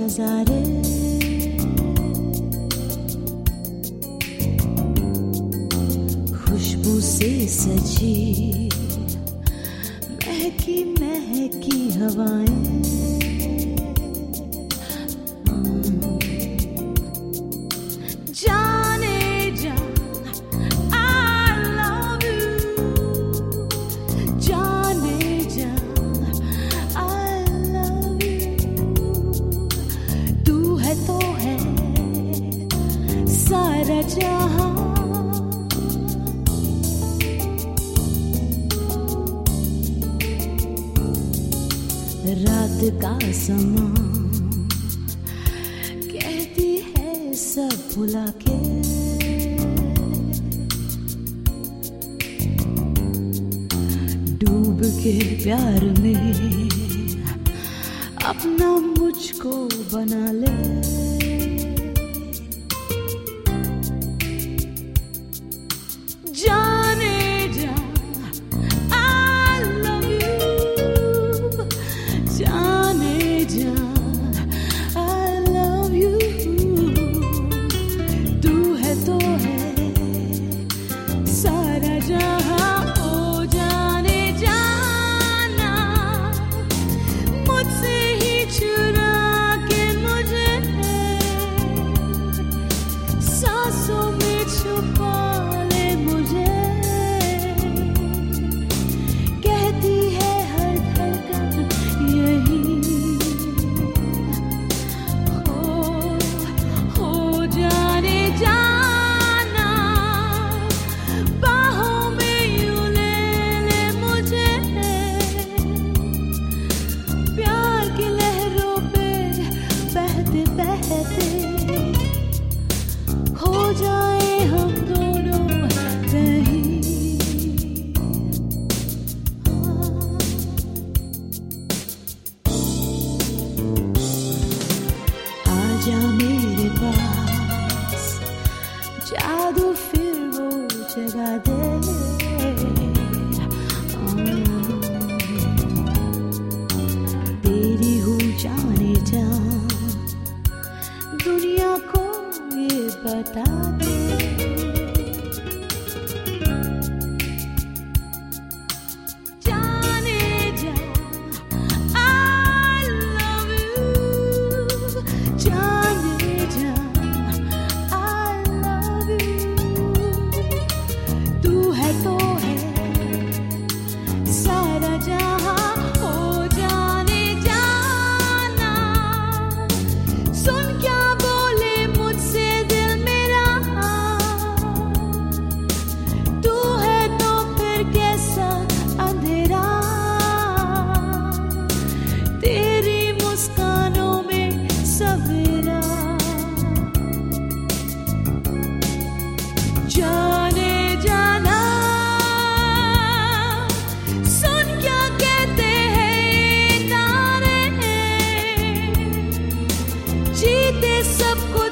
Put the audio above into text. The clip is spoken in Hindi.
नजारे, खुशबू से सजी महकी महकी हवाएं, जाने जा I love you, जाने जा I love you, तू है तो है सारा जहां, रात का समा कहती है सब भुला के, डूब के प्यार में अपना मुझको बना ले, जाने जा I love you, जाने जा I love you, तू है तो है सारा जहां, ओ जाने जाना मुझसे ही चुरा के मुझे सांसों में छुपा ले मुझे, कहती है हर धड़कन यही, हो जाने जाना बाहों में यूं ले ले मुझे, प्यार की लहरों पे बहते बहते खो जाए हम दोनों कहीं, आजा मेरे पास, जादू फिर वो जगा दे, तेरी हूँ जाने जा, दुनिया को ये बता दे, जाने जा I love you, जाने जा I love you, तू है तो है सारा जहां, हो जाने जाना सुन क्या बोले मुझसे दिल मेरा, तू है तो फिर कैसा अंधेरा, तेरी मुस्कानों में सवेरा, जाने जाना सुन क्या कहते हैं तारे, जीते सब कुछ